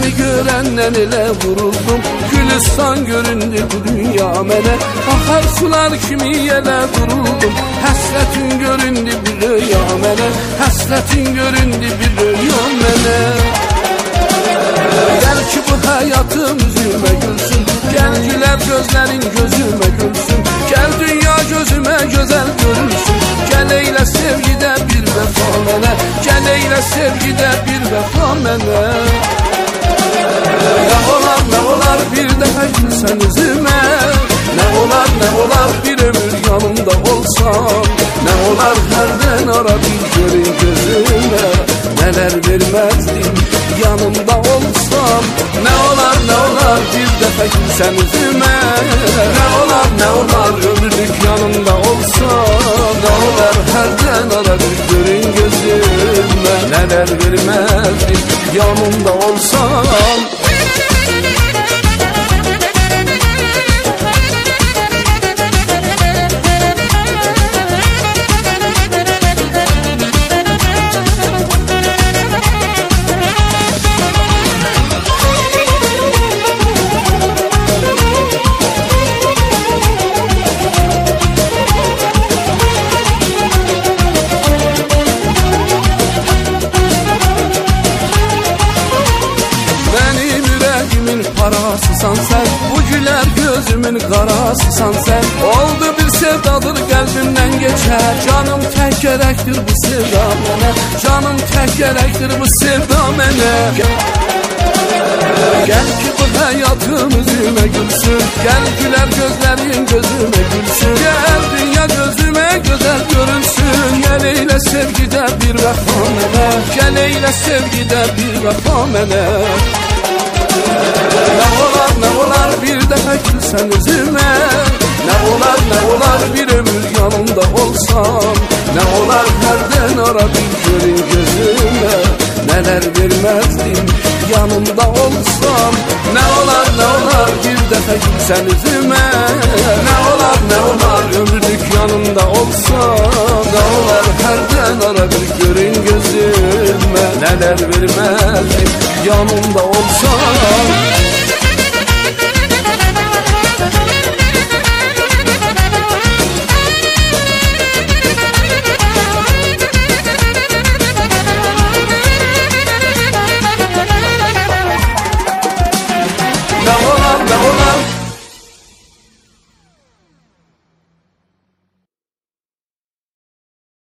seni görenden ele vuruldum. Gülistan göründü bu dünya mənə. Axar sular kimi yerə duruldum. Həsrətin göründü bir rüya mənə. Həsrətin göründü bir rüya mənə. Gel ki bu hayatım üzüme gülsün. Gel güler gözlerin gözüme gülsün. Gel dünya gözüme güzel görünsün. Gel eyle sevgide bir vefa mənə. Gel eyle sevgide bir vefa mənə. Ne olar bir daha gülsen üzüme. Ne olar bir ömür yanımda olsam. Ne olar herden ara bir görün gözüme. Neler vermezdim yanımda olsam. Ne olar bir defa gülsen üzüme. Ne olar ömürlük yanımda olsam. Ne olar herden ara bir görün gözüme. Neler vermezdim yanımda olsam. Parasısan sen, bu güler gözümün karasısan sen. Oldu bir sevdadır kalbimden geçer. Canım tek gerektir bu sevda mənə. Canım tek gerektir bu sevda mənə. Gel ki bu hayatım üzüme gülsün. Gel güler gözlerin gözüme gülsün. Gel dünya gözüme güzel görünsün. Gel eyle sevgide bir vefa mənə. Gel eyle sevgide bir vefa mənə. Ne olar bir daha gülsen üzüme. Ne olar bir ömür yanımda olsam. Ne olar herden ara bir görün gözüme. Neler vermezdim yanımda olsam. Ne olar bir daha gülsen üzüme. Ne olar ömürlük yanımda olsam. Ne olar herden ara bir görün gözüme. Neler vermezdim yanımda olsam.